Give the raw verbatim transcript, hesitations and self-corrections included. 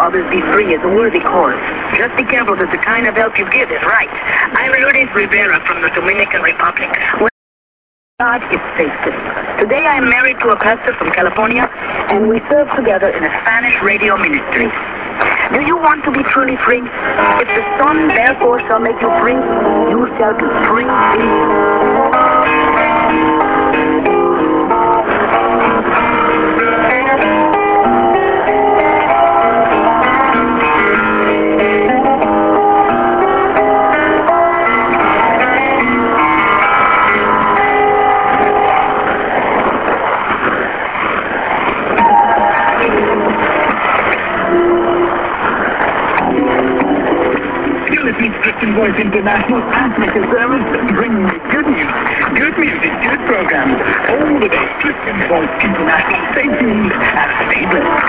others be free is a worthy cause. Just be careful that the kind of help you give is right. I'm Lourdes Rivera from the Dominican Republic. God is faithful. Today I am married to a pastor from California, and we serve together in a Spanish radio ministry. Do you want to be truly free? If the Son therefore shall make you free, you shall be free indeed. Christian Voice International transmission service, bringing you good news, good music, good programs, all the day. Christian Voice International, stay tuned and stay blessed.